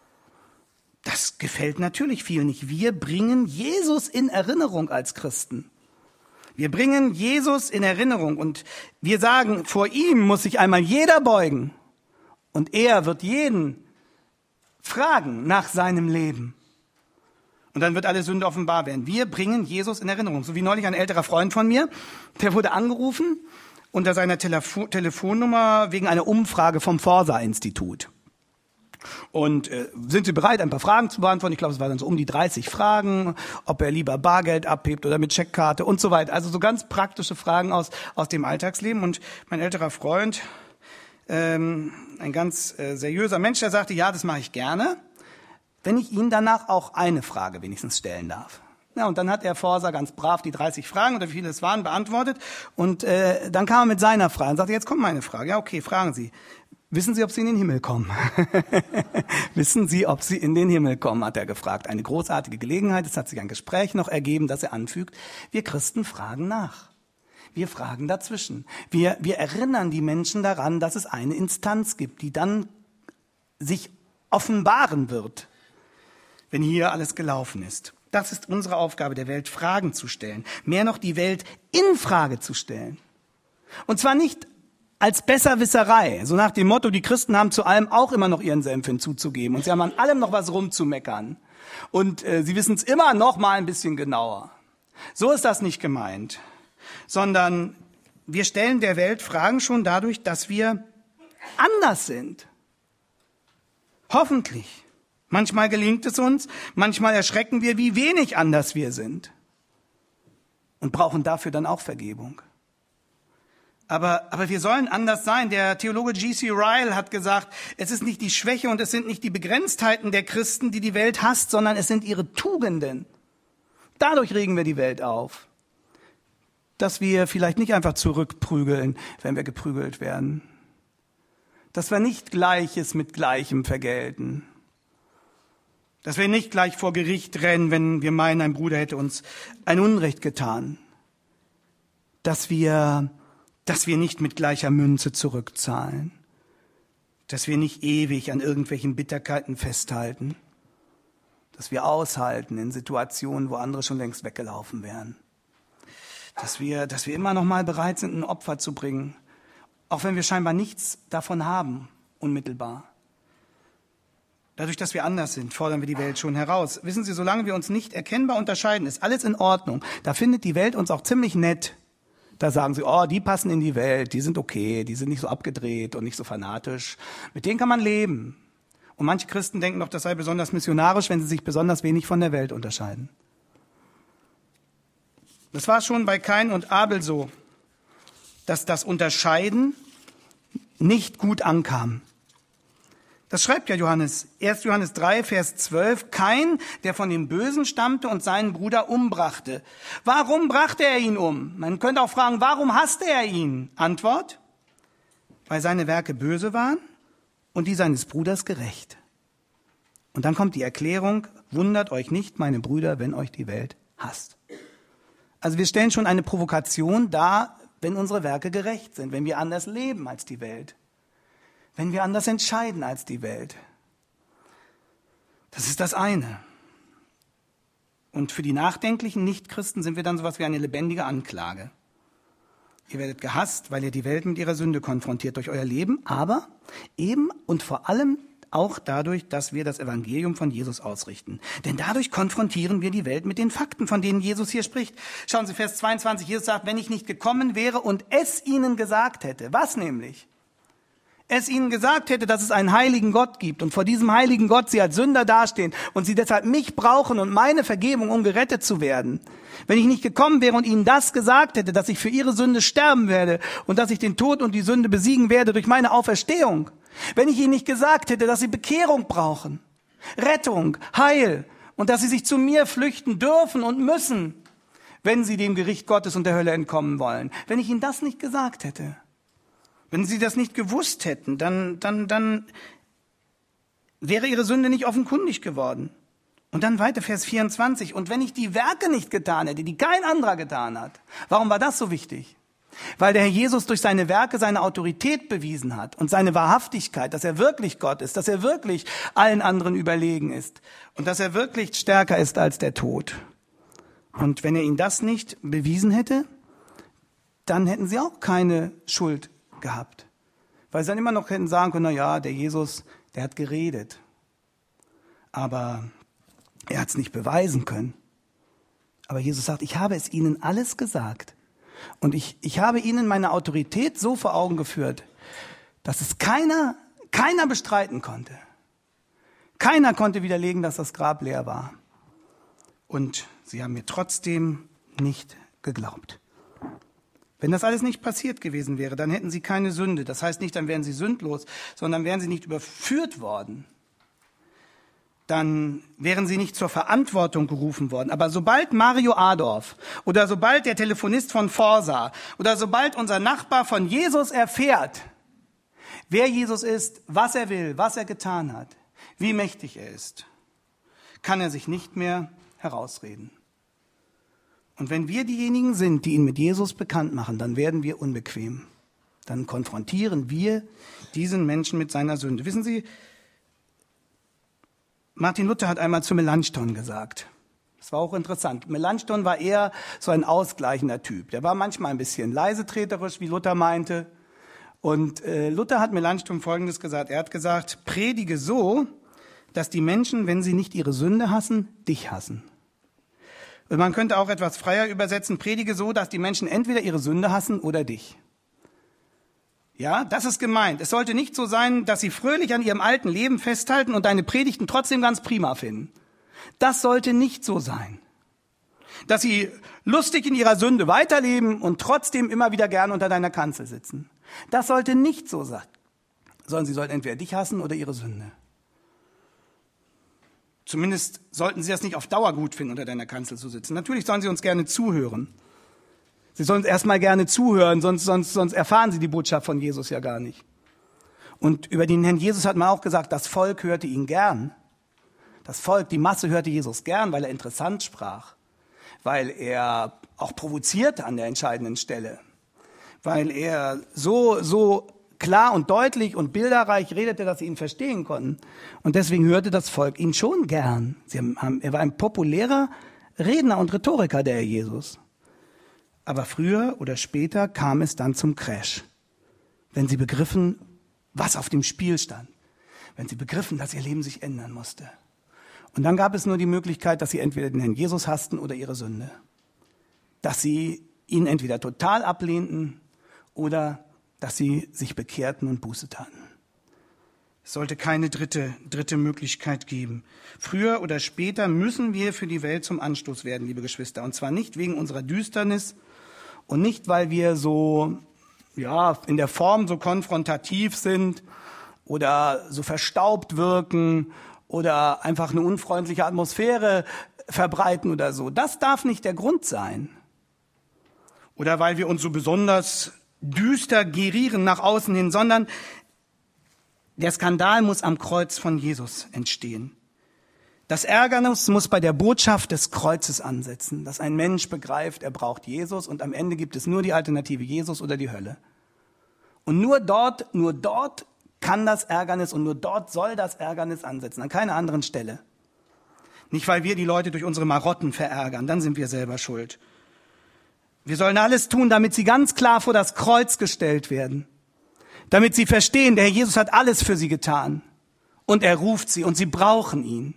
Das gefällt natürlich vielen nicht. Wir bringen Jesus in Erinnerung als Christen. Wir bringen Jesus in Erinnerung und wir sagen, vor ihm muss sich einmal jeder beugen und er wird jeden fragen nach seinem Leben. Und dann wird alle Sünde offenbar werden. Wir bringen Jesus in Erinnerung. So wie neulich ein älterer Freund von mir, der wurde angerufen unter seiner Telefonnummer wegen einer Umfrage vom Forsa-Institut. Und sind Sie bereit, ein paar Fragen zu beantworten? Ich glaube, es waren dann so um die 30 Fragen, ob er lieber Bargeld abhebt oder mit Scheckkarte und so weiter. Also so ganz praktische Fragen aus dem Alltagsleben. Und mein älterer Freund, ein ganz seriöser Mensch, der sagte, ja, das mache ich gerne, wenn ich Ihnen danach auch eine Frage wenigstens stellen darf. Ja, und dann hat der Forsa ganz brav die 30 Fragen oder wie viele es waren beantwortet. Und dann kam er mit seiner Frage und sagte, jetzt kommt meine Frage. Ja, okay, fragen Sie. Wissen Sie, ob Sie in den Himmel kommen? Wissen Sie, ob Sie in den Himmel kommen, hat er gefragt. Eine großartige Gelegenheit. Es hat sich ein Gespräch noch ergeben, das er anfügt. Wir Christen fragen nach. Wir fragen dazwischen. Wir erinnern die Menschen daran, dass es eine Instanz gibt, die dann sich offenbaren wird, wenn hier alles gelaufen ist. Das ist unsere Aufgabe, der Welt Fragen zu stellen. Mehr noch, die Welt in Frage zu stellen. Und zwar nicht als Besserwisserei, so nach dem Motto, die Christen haben zu allem auch immer noch ihren Senf hinzuzugeben und sie haben an allem noch was rumzumeckern und sie wissen es immer noch mal ein bisschen genauer. So ist das nicht gemeint, sondern wir stellen der Welt Fragen schon dadurch, dass wir anders sind. Hoffentlich. Manchmal gelingt es uns, manchmal erschrecken wir, wie wenig anders wir sind und brauchen dafür dann auch Vergebung. Aber wir sollen anders sein. Der Theologe G.C. Ryle hat gesagt, es ist nicht die Schwäche und es sind nicht die Begrenztheiten der Christen, die die Welt hasst, sondern es sind ihre Tugenden. Dadurch regen wir die Welt auf. Dass wir vielleicht nicht einfach zurückprügeln, wenn wir geprügelt werden. Dass wir nicht Gleiches mit Gleichem vergelten. Dass wir nicht gleich vor Gericht rennen, wenn wir meinen, ein Bruder hätte uns ein Unrecht getan. Dass wir nicht mit gleicher Münze zurückzahlen, dass wir nicht ewig an irgendwelchen Bitterkeiten festhalten, dass wir aushalten in Situationen, wo andere schon längst weggelaufen wären, dass wir immer noch mal bereit sind, ein Opfer zu bringen, auch wenn wir scheinbar nichts davon haben, unmittelbar. Dadurch, dass wir anders sind, fordern wir die Welt schon heraus. Wissen Sie, solange wir uns nicht erkennbar unterscheiden, ist alles in Ordnung. Da findet die Welt uns auch ziemlich nett. Da sagen sie, oh, die passen in die Welt, die sind okay, die sind nicht so abgedreht und nicht so fanatisch. Mit denen kann man leben. Und manche Christen denken doch, das sei besonders missionarisch, wenn sie sich besonders wenig von der Welt unterscheiden. Das war schon bei Kain und Abel so, dass das Unterscheiden nicht gut ankam. Das schreibt ja Johannes, 1. Johannes 3, Vers 12, Kain, der von dem Bösen stammte und seinen Bruder umbrachte. Warum brachte er ihn um? Man könnte auch fragen, warum hasste er ihn? Antwort, weil seine Werke böse waren und die seines Bruders gerecht. Und dann kommt die Erklärung, wundert euch nicht, meine Brüder, wenn euch die Welt hasst. Also wir stellen schon eine Provokation dar, wenn unsere Werke gerecht sind, wenn wir anders leben als die Welt. Wenn wir anders entscheiden als die Welt. Das ist das eine. Und für die nachdenklichen Nichtchristen sind wir dann sowas wie eine lebendige Anklage. Ihr werdet gehasst, weil ihr die Welt mit ihrer Sünde konfrontiert durch euer Leben, aber eben und vor allem auch dadurch, dass wir das Evangelium von Jesus ausrichten. Denn dadurch konfrontieren wir die Welt mit den Fakten, von denen Jesus hier spricht. Schauen Sie, Vers 22, Jesus sagt, wenn ich nicht gekommen wäre und es ihnen gesagt hätte. Was nämlich? Es ihnen gesagt hätte, dass es einen heiligen Gott gibt und vor diesem heiligen Gott sie als Sünder dastehen und sie deshalb mich brauchen und meine Vergebung, um gerettet zu werden. Wenn ich nicht gekommen wäre und ihnen das gesagt hätte, dass ich für ihre Sünde sterben werde und dass ich den Tod und die Sünde besiegen werde durch meine Auferstehung. Wenn ich ihnen nicht gesagt hätte, dass sie Bekehrung brauchen, Rettung, Heil und dass sie sich zu mir flüchten dürfen und müssen, wenn sie dem Gericht Gottes und der Hölle entkommen wollen. Wenn ich ihnen das nicht gesagt hätte, wenn sie das nicht gewusst hätten, dann wäre ihre Sünde nicht offenkundig geworden. Und dann weiter, Vers 24. Und wenn ich die Werke nicht getan hätte, die kein anderer getan hat. Warum war das so wichtig? Weil der Herr Jesus durch seine Werke seine Autorität bewiesen hat und seine Wahrhaftigkeit, dass er wirklich Gott ist, dass er wirklich allen anderen überlegen ist und dass er wirklich stärker ist als der Tod. Und wenn er ihnen das nicht bewiesen hätte, dann hätten sie auch keine Schuld gehabt. Weil sie dann immer noch hätten sagen können, na ja, der Jesus, der hat geredet. Aber er hat es nicht beweisen können. Aber Jesus sagt, ich habe es ihnen alles gesagt. Und ich habe ihnen meine Autorität so vor Augen geführt, dass es keiner bestreiten konnte. Keiner konnte widerlegen, dass das Grab leer war. Und sie haben mir trotzdem nicht geglaubt. Wenn das alles nicht passiert gewesen wäre, dann hätten sie keine Sünde. Das heißt nicht, dann wären sie sündlos, sondern wären sie nicht überführt worden. Dann wären sie nicht zur Verantwortung gerufen worden. Aber sobald Mario Adorf oder sobald der Telefonist von Forsa oder sobald unser Nachbar von Jesus erfährt, wer Jesus ist, was er will, was er getan hat, wie mächtig er ist, kann er sich nicht mehr herausreden. Und wenn wir diejenigen sind, die ihn mit Jesus bekannt machen, dann werden wir unbequem. Dann konfrontieren wir diesen Menschen mit seiner Sünde. Wissen Sie, Martin Luther hat einmal zu Melanchthon gesagt, das war auch interessant, Melanchthon war eher so ein ausgleichender Typ. Der war manchmal ein bisschen leisetreterisch, wie Luther meinte. Und Luther hat Melanchthon Folgendes gesagt, er hat gesagt, predige so, dass die Menschen, wenn sie nicht ihre Sünde hassen, dich hassen. Und man könnte auch etwas freier übersetzen, predige so, dass die Menschen entweder ihre Sünde hassen oder dich. Ja, das ist gemeint. Es sollte nicht so sein, dass sie fröhlich an ihrem alten Leben festhalten und deine Predigten trotzdem ganz prima finden. Das sollte nicht so sein. Dass sie lustig in ihrer Sünde weiterleben und trotzdem immer wieder gern unter deiner Kanzel sitzen. Das sollte nicht so sein, sondern sie sollten entweder dich hassen oder ihre Sünde. Zumindest sollten sie das nicht auf Dauer gut finden, unter deiner Kanzel zu sitzen. Natürlich sollen sie uns gerne zuhören. Sie sollen uns erstmal gerne zuhören, sonst erfahren sie die Botschaft von Jesus ja gar nicht. Und über den Herrn Jesus hat man auch gesagt, das Volk hörte ihn gern. Das Volk, die Masse hörte Jesus gern, weil er interessant sprach. Weil er auch provozierte an der entscheidenden Stelle. Weil er so klar und deutlich und bilderreich redete, dass sie ihn verstehen konnten. Und deswegen hörte das Volk ihn schon gern. Er war ein populärer Redner und Rhetoriker, der Herr Jesus. Aber früher oder später kam es dann zum Crash. Wenn sie begriffen, was auf dem Spiel stand. Wenn sie begriffen, dass ihr Leben sich ändern musste. Und dann gab es nur die Möglichkeit, dass sie entweder den Herrn Jesus hassten oder ihre Sünde. Dass sie ihn entweder total ablehnten oder dass sie sich bekehrten und Buße taten. Es sollte keine dritte Möglichkeit geben. Früher oder später müssen wir für die Welt zum Anstoß werden, liebe Geschwister. Und zwar nicht wegen unserer Düsternis und nicht, weil wir so, in der Form so konfrontativ sind oder so verstaubt wirken oder einfach eine unfreundliche Atmosphäre verbreiten oder so. Das darf nicht der Grund sein. Oder weil wir uns so besonders düster gerieren nach außen hin, sondern der Skandal muss am Kreuz von Jesus entstehen. Das Ärgernis muss bei der Botschaft des Kreuzes ansetzen, dass ein Mensch begreift, er braucht Jesus und am Ende gibt es nur die Alternative Jesus oder die Hölle. Und nur dort kann das Ärgernis und nur dort soll das Ärgernis ansetzen, an keiner anderen Stelle. Nicht, weil wir die Leute durch unsere Marotten verärgern, dann sind wir selber schuld. Wir sollen alles tun, damit sie ganz klar vor das Kreuz gestellt werden. Damit sie verstehen, der Herr Jesus hat alles für sie getan. Und er ruft sie und sie brauchen ihn.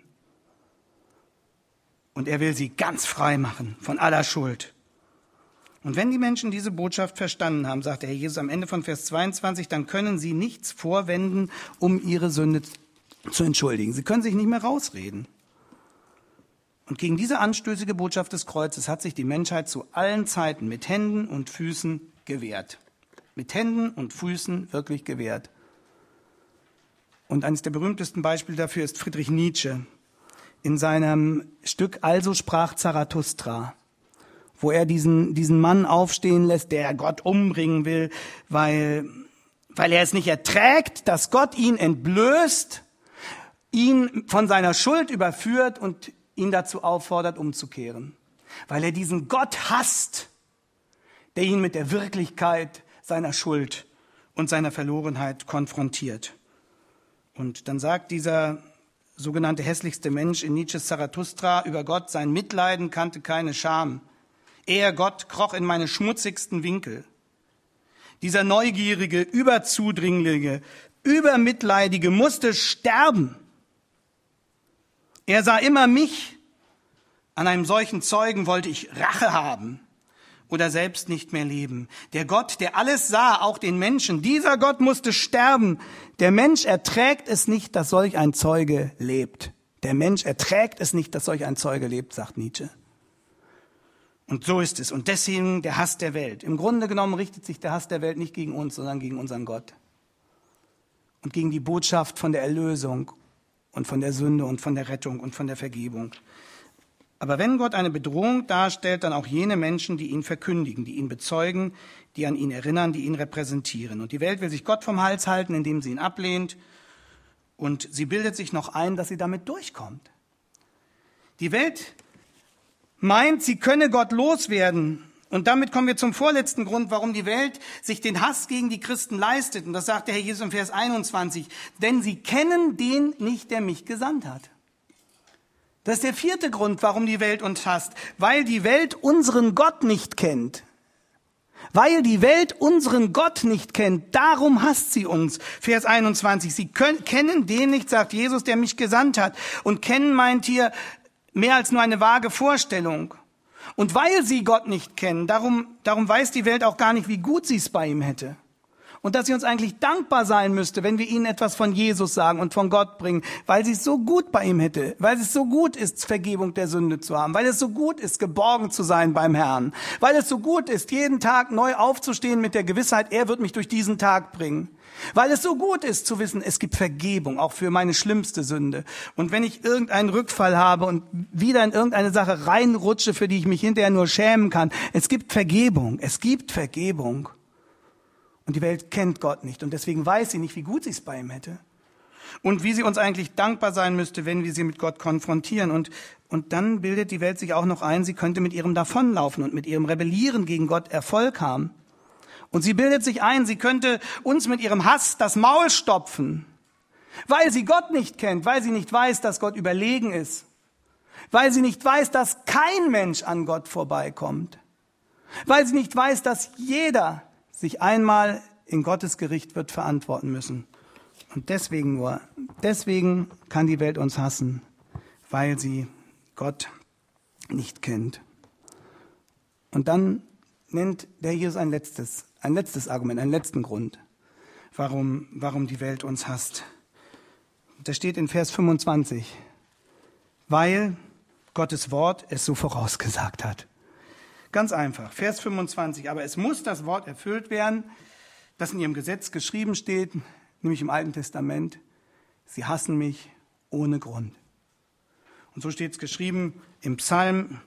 Und er will sie ganz frei machen von aller Schuld. Und wenn die Menschen diese Botschaft verstanden haben, sagt der Herr Jesus am Ende von Vers 22, dann können sie nichts vorwenden, um ihre Sünde zu entschuldigen. Sie können sich nicht mehr rausreden. Und gegen diese anstößige Botschaft des Kreuzes hat sich die Menschheit zu allen Zeiten mit Händen und Füßen gewehrt. Mit Händen und Füßen wirklich gewehrt. Und eines der berühmtesten Beispiele dafür ist Friedrich Nietzsche in seinem Stück Also sprach Zarathustra, wo er diesen Mann aufstehen lässt, der Gott umbringen will, weil er es nicht erträgt, dass Gott ihn entblößt, ihn von seiner Schuld überführt und ihn dazu auffordert, umzukehren. Weil er diesen Gott hasst, der ihn mit der Wirklichkeit seiner Schuld und seiner Verlorenheit konfrontiert. Und dann sagt dieser sogenannte hässlichste Mensch in Nietzsches Zarathustra über Gott, sein Mitleiden kannte keine Scham. Er, Gott, kroch in meine schmutzigsten Winkel. Dieser neugierige, überzudringliche, übermitleidige musste sterben. Er sah immer mich. An einem solchen Zeugen wollte ich Rache haben oder selbst nicht mehr leben. Der Gott, der alles sah, auch den Menschen, dieser Gott musste sterben. Der Mensch erträgt es nicht, dass solch ein Zeuge lebt. Der Mensch erträgt es nicht, dass solch ein Zeuge lebt, sagt Nietzsche. Und so ist es. Und deswegen der Hass der Welt. Im Grunde genommen richtet sich der Hass der Welt nicht gegen uns, sondern gegen unseren Gott. Und gegen die Botschaft von der Erlösung und von der Sünde und von der Rettung und von der Vergebung. Aber wenn Gott eine Bedrohung darstellt, dann auch jene Menschen, die ihn verkündigen, die ihn bezeugen, die an ihn erinnern, die ihn repräsentieren. Und die Welt will sich Gott vom Hals halten, indem sie ihn ablehnt. Und sie bildet sich noch ein, dass sie damit durchkommt. Die Welt meint, sie könne Gott loswerden. Und damit kommen wir zum vorletzten Grund, warum die Welt sich den Hass gegen die Christen leistet. Und das sagt der Herr Jesus im Vers 21. Denn sie kennen den nicht, der mich gesandt hat. Das ist der vierte Grund, warum die Welt uns hasst. Weil die Welt unseren Gott nicht kennt. Weil die Welt unseren Gott nicht kennt, darum hasst sie uns. Vers 21. Sie kennen den nicht, sagt Jesus, der mich gesandt hat. Und kennen meint hier mehr als nur eine vage Vorstellung. Und weil sie Gott nicht kennen, darum weiß die Welt auch gar nicht, wie gut sie es bei ihm hätte. Und dass sie uns eigentlich dankbar sein müsste, wenn wir ihnen etwas von Jesus sagen und von Gott bringen, weil sie es so gut bei ihm hätte, weil es so gut ist, Vergebung der Sünde zu haben, weil es so gut ist, geborgen zu sein beim Herrn, weil es so gut ist, jeden Tag neu aufzustehen mit der Gewissheit, er wird mich durch diesen Tag bringen. Weil es so gut ist zu wissen, es gibt Vergebung, auch für meine schlimmste Sünde. Und wenn ich irgendeinen Rückfall habe und wieder in irgendeine Sache reinrutsche, für die ich mich hinterher nur schämen kann, es gibt Vergebung, es gibt Vergebung. Und die Welt kennt Gott nicht und deswegen weiß sie nicht, wie gut sie es bei ihm hätte. Und wie sie uns eigentlich dankbar sein müsste, wenn wir sie mit Gott konfrontieren. Und dann bildet die Welt sich auch noch ein, sie könnte mit ihrem Davonlaufen und mit ihrem Rebellieren gegen Gott Erfolg haben. Und sie bildet sich ein, sie könnte uns mit ihrem Hass das Maul stopfen, weil sie Gott nicht kennt, weil sie nicht weiß, dass Gott überlegen ist, weil sie nicht weiß, dass kein Mensch an Gott vorbeikommt, weil sie nicht weiß, dass jeder sich einmal in Gottes Gericht wird verantworten müssen. Und deswegen kann die Welt uns hassen, weil sie Gott nicht kennt. Und dann nennt der Jesus ein letztes Argument, einen letzten Grund, warum die Welt uns hasst. Da steht in Vers 25, weil Gottes Wort es so vorausgesagt hat. Ganz einfach, Vers 25. Aber es muss das Wort erfüllt werden, das in ihrem Gesetz geschrieben steht, nämlich im Alten Testament. Sie hassen mich ohne Grund. Und so steht es geschrieben im Psalm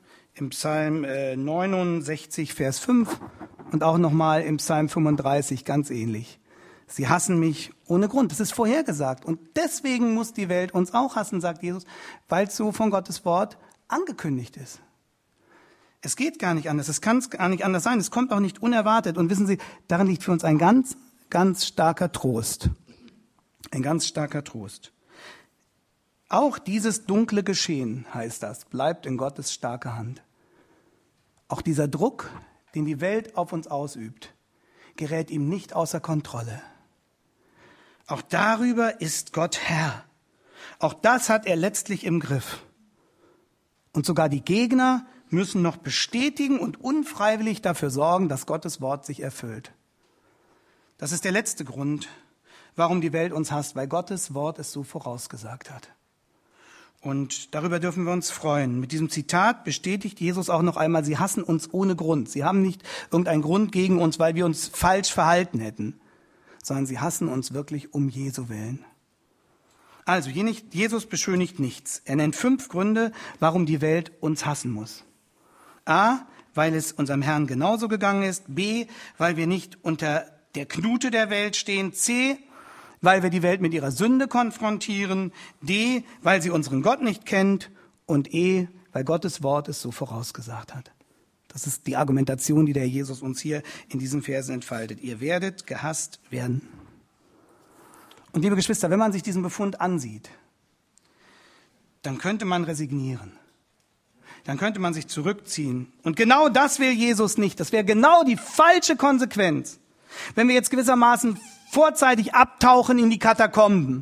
69, Vers 5 und auch nochmal im Psalm 35 ganz ähnlich. Sie hassen mich ohne Grund. Das ist vorhergesagt. Und deswegen muss die Welt uns auch hassen, sagt Jesus, weil es so von Gottes Wort angekündigt ist. Es geht gar nicht anders. Es kann gar nicht anders sein. Es kommt auch nicht unerwartet. Und wissen Sie, darin liegt für uns ein ganz, ganz starker Trost. Ein ganz starker Trost. Auch dieses dunkle Geschehen, heißt das, bleibt in Gottes starker Hand. Auch dieser Druck, den die Welt auf uns ausübt, gerät ihm nicht außer Kontrolle. Auch darüber ist Gott Herr. Auch das hat er letztlich im Griff. Und sogar die Gegner müssen noch bestätigen und unfreiwillig dafür sorgen, dass Gottes Wort sich erfüllt. Das ist der letzte Grund, warum die Welt uns hasst, weil Gottes Wort es so vorausgesagt hat. Und darüber dürfen wir uns freuen. Mit diesem Zitat bestätigt Jesus auch noch einmal, sie hassen uns ohne Grund. Sie haben nicht irgendeinen Grund gegen uns, weil wir uns falsch verhalten hätten, sondern sie hassen uns wirklich um Jesu willen. Also, Jesus beschönigt nichts. Er nennt 5 Gründe, warum die Welt uns hassen muss. A, weil es unserem Herrn genauso gegangen ist. B, weil wir nicht unter der Knute der Welt stehen. C, weil wir die Welt mit ihrer Sünde konfrontieren. D, weil sie unseren Gott nicht kennt. Und E, weil Gottes Wort es so vorausgesagt hat. Das ist die Argumentation, die der Jesus uns hier in diesen Versen entfaltet. Ihr werdet gehasst werden. Und liebe Geschwister, wenn man sich diesen Befund ansieht, dann könnte man resignieren. Dann könnte man sich zurückziehen. Und genau das will Jesus nicht. Das wäre genau die falsche Konsequenz. Wenn wir jetzt gewissermaßen vorzeitig abtauchen in die Katakomben.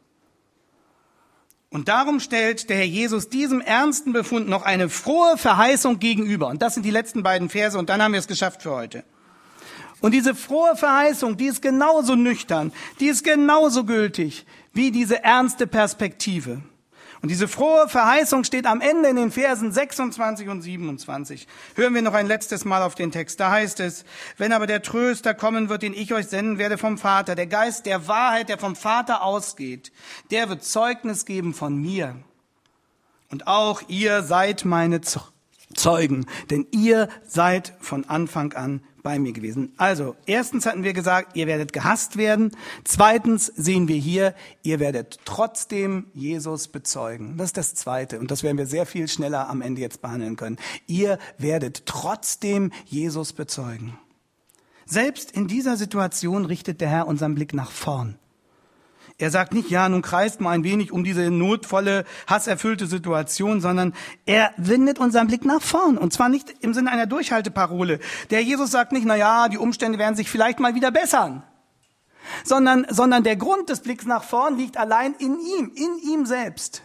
Und darum stellt der Herr Jesus diesem ernsten Befund noch eine frohe Verheißung gegenüber. Und das sind die letzten beiden Verse und dann haben wir es geschafft für heute. Und diese frohe Verheißung, die ist genauso nüchtern, die ist genauso gültig wie diese ernste Perspektive. Und diese frohe Verheißung steht am Ende in den Versen 26 und 27. Hören wir noch ein letztes Mal auf den Text. Da heißt es, wenn aber der Tröster kommen wird, den ich euch senden werde vom Vater, der Geist der Wahrheit, der vom Vater ausgeht, der wird Zeugnis geben von mir. Und auch ihr seid meine Zeugen, denn ihr seid von Anfang an bei mir gewesen. Also, erstens hatten wir gesagt, ihr werdet gehasst werden. Zweitens sehen wir hier, ihr werdet trotzdem Jesus bezeugen. Das ist das Zweite. Und das werden wir sehr viel schneller am Ende jetzt behandeln können. Ihr werdet trotzdem Jesus bezeugen. Selbst in dieser Situation richtet der Herr unseren Blick nach vorn. Er sagt nicht, ja, nun kreist mal ein wenig um diese notvolle, hasserfüllte Situation, sondern er wendet unseren Blick nach vorn. Und zwar nicht im Sinne einer Durchhalteparole. Der Jesus sagt nicht, na ja, die Umstände werden sich vielleicht mal wieder bessern. Sondern der Grund des Blicks nach vorn liegt allein in ihm selbst.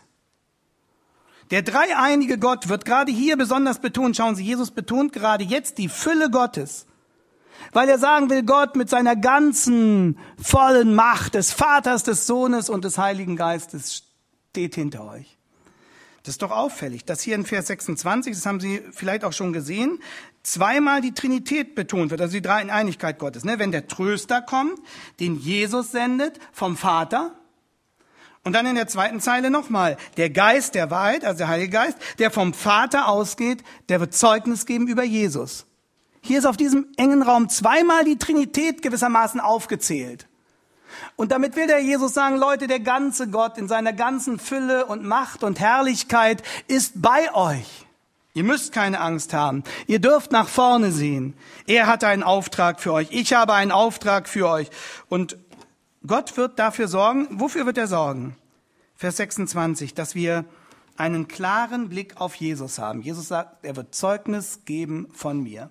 Der dreieinige Gott wird gerade hier besonders betont. Schauen Sie, Jesus betont gerade jetzt die Fülle Gottes. Weil er sagen will, Gott mit seiner ganzen vollen Macht des Vaters, des Sohnes und des Heiligen Geistes steht hinter euch. Das ist doch auffällig, dass hier in Vers 26, das haben Sie vielleicht auch schon gesehen, zweimal die Trinität betont wird, also die Dreieinigkeit Gottes. Wenn der Tröster kommt, den Jesus sendet vom Vater, und dann in der zweiten Zeile nochmal, der Geist der Wahrheit, also der Heilige Geist, der vom Vater ausgeht, der wird Zeugnis geben über Jesus. Hier ist auf diesem engen Raum zweimal die Trinität gewissermaßen aufgezählt. Und damit will der Jesus sagen, Leute, der ganze Gott in seiner ganzen Fülle und Macht und Herrlichkeit ist bei euch. Ihr müsst keine Angst haben. Ihr dürft nach vorne sehen. Er hat einen Auftrag für euch. Ich habe einen Auftrag für euch. Und Gott wird dafür sorgen. Wofür wird er sorgen? Vers 26, dass wir einen klaren Blick auf Jesus haben. Jesus sagt, er wird Zeugnis geben von mir.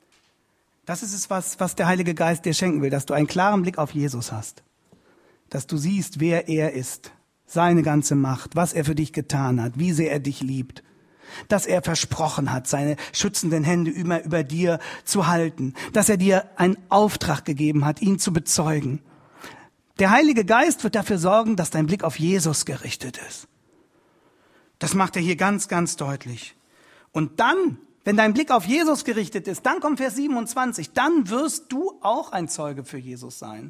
Das ist es, was der Heilige Geist dir schenken will, dass du einen klaren Blick auf Jesus hast. Dass du siehst, wer er ist, seine ganze Macht, was er für dich getan hat, wie sehr er dich liebt. Dass er versprochen hat, seine schützenden Hände immer über dir zu halten. Dass er dir einen Auftrag gegeben hat, ihn zu bezeugen. Der Heilige Geist wird dafür sorgen, dass dein Blick auf Jesus gerichtet ist. Das macht er hier ganz, ganz deutlich. Und dann, wenn dein Blick auf Jesus gerichtet ist, dann kommt Vers 27, dann wirst du auch ein Zeuge für Jesus sein.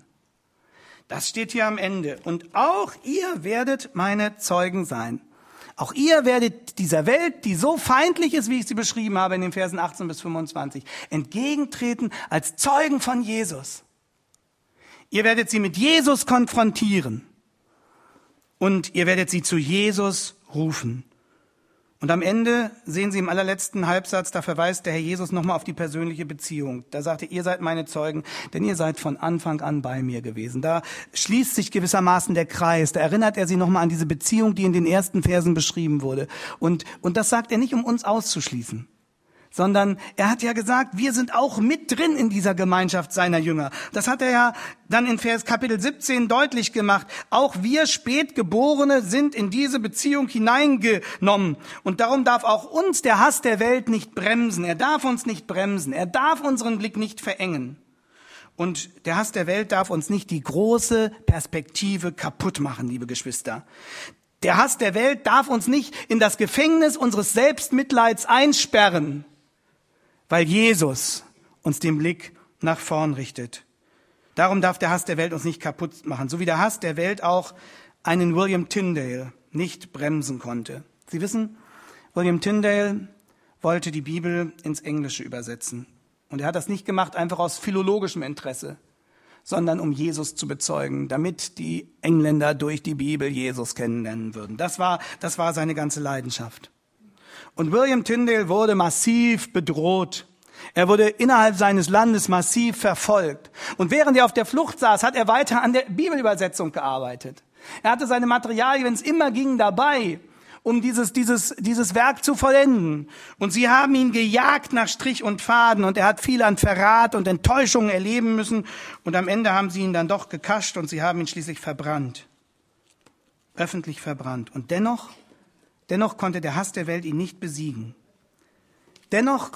Das steht hier am Ende. Und auch ihr werdet meine Zeugen sein. Auch ihr werdet dieser Welt, die so feindlich ist, wie ich sie beschrieben habe in den Versen 18 bis 25, entgegentreten als Zeugen von Jesus. Ihr werdet sie mit Jesus konfrontieren. Und ihr werdet sie zu Jesus rufen. Und am Ende sehen Sie im allerletzten Halbsatz, da verweist der Herr Jesus nochmal auf die persönliche Beziehung. Da sagt er, ihr seid meine Zeugen, denn ihr seid von Anfang an bei mir gewesen. Da schließt sich gewissermaßen der Kreis. Da erinnert er sie nochmal an diese Beziehung, die in den ersten Versen beschrieben wurde. Und das sagt er nicht, um uns auszuschließen, sondern er hat ja gesagt, wir sind auch mit drin in dieser Gemeinschaft seiner Jünger. Das hat er ja dann in Kapitel 17 deutlich gemacht. Auch wir Spätgeborene sind in diese Beziehung hineingenommen. Und darum darf auch uns der Hass der Welt nicht bremsen. Er darf uns nicht bremsen. Er darf unseren Blick nicht verengen. Und der Hass der Welt darf uns nicht die große Perspektive kaputt machen, liebe Geschwister. Der Hass der Welt darf uns nicht in das Gefängnis unseres Selbstmitleids einsperren, weil Jesus uns den Blick nach vorn richtet. Darum darf der Hass der Welt uns nicht kaputt machen, so wie der Hass der Welt auch einen William Tyndale nicht bremsen konnte. Sie wissen, William Tyndale wollte die Bibel ins Englische übersetzen. Und er hat das nicht gemacht einfach aus philologischem Interesse, sondern um Jesus zu bezeugen, damit die Engländer durch die Bibel Jesus kennenlernen würden. Das war seine ganze Leidenschaft. Und William Tyndale wurde massiv bedroht. Er wurde innerhalb seines Landes massiv verfolgt. Und während er auf der Flucht saß, hat er weiter an der Bibelübersetzung gearbeitet. Er hatte seine Materialien, wenn es immer ging, dabei, um dieses Werk zu vollenden. Und sie haben ihn gejagt nach Strich und Faden. Und er hat viel an Verrat und Enttäuschungen erleben müssen. Und am Ende haben sie ihn dann doch gekascht und sie haben ihn schließlich verbrannt. Öffentlich verbrannt. Und dennoch konnte der Hass der Welt ihn nicht besiegen. Dennoch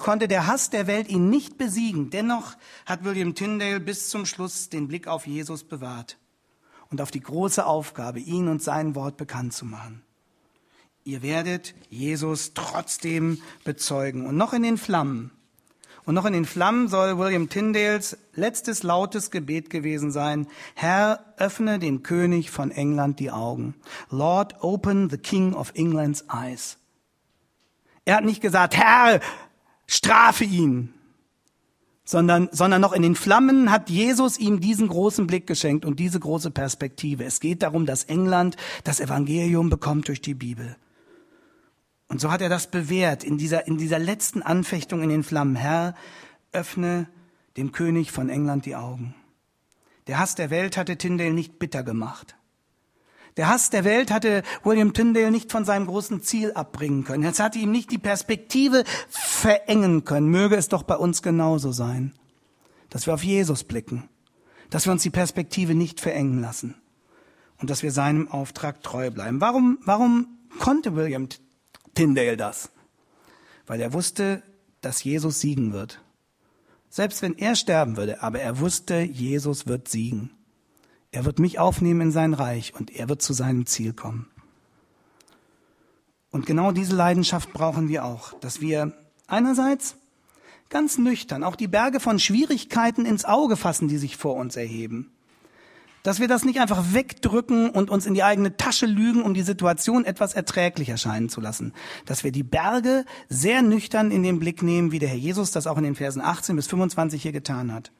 hat William Tyndale bis zum Schluss den Blick auf Jesus bewahrt und auf die große Aufgabe, ihn und sein Wort bekannt zu machen. Ihr werdet Jesus trotzdem bezeugen. Und noch in den Flammen soll William Tyndales letztes lautes Gebet gewesen sein: Herr, öffne dem König von England die Augen. Lord, open the King of England's eyes. Er hat nicht gesagt, Herr, strafe ihn, sondern noch in den Flammen hat Jesus ihm diesen großen Blick geschenkt und diese große Perspektive. Es geht darum, dass England das Evangelium bekommt durch die Bibel. Und so hat er das bewährt in dieser letzten Anfechtung in den Flammen. Herr, öffne dem König von England die Augen. Der Hass der Welt hatte Tyndale nicht bitter gemacht. Der Hass der Welt hatte William Tyndale nicht von seinem großen Ziel abbringen können. Es hatte ihm nicht die Perspektive verengen können. Möge es doch bei uns genauso sein, dass wir auf Jesus blicken, dass wir uns die Perspektive nicht verengen lassen und dass wir seinem Auftrag treu bleiben. Warum konnte William Tyndale das? Weil er wusste, dass Jesus siegen wird. Selbst wenn er sterben würde, aber er wusste, Jesus wird siegen. Er wird mich aufnehmen in sein Reich und er wird zu seinem Ziel kommen. Und genau diese Leidenschaft brauchen wir auch, dass wir einerseits ganz nüchtern auch die Berge von Schwierigkeiten ins Auge fassen, die sich vor uns erheben. Dass wir das nicht einfach wegdrücken und uns in die eigene Tasche lügen, um die Situation etwas erträglich erscheinen zu lassen. Dass wir die Berge sehr nüchtern in den Blick nehmen, wie der Herr Jesus das auch in den Versen 18 bis 25 hier getan hat.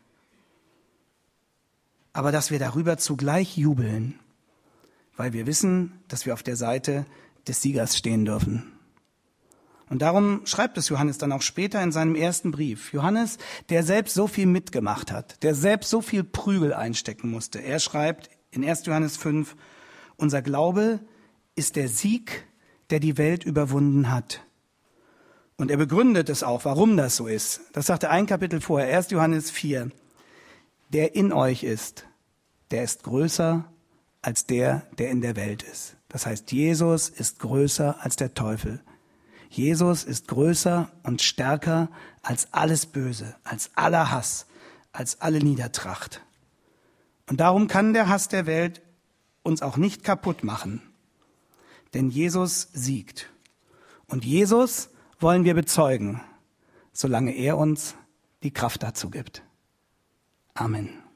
Aber dass wir darüber zugleich jubeln, weil wir wissen, dass wir auf der Seite des Siegers stehen dürfen. Und darum schreibt es Johannes dann auch später in seinem ersten Brief. Johannes, der selbst so viel mitgemacht hat, der selbst so viel Prügel einstecken musste. Er schreibt in 1. Johannes 5, unser Glaube ist der Sieg, der die Welt überwunden hat. Und er begründet es auch, warum das so ist. Das sagt er ein Kapitel vorher, 1. Johannes 4. Der in euch ist, der ist größer als der in der Welt ist. Das heißt, Jesus ist größer als der Teufel. Jesus ist größer und stärker als alles Böse, als aller Hass, als alle Niedertracht. Und darum kann der Hass der Welt uns auch nicht kaputt machen. Denn Jesus siegt. Und Jesus wollen wir bezeugen, solange er uns die Kraft dazu gibt. Amen.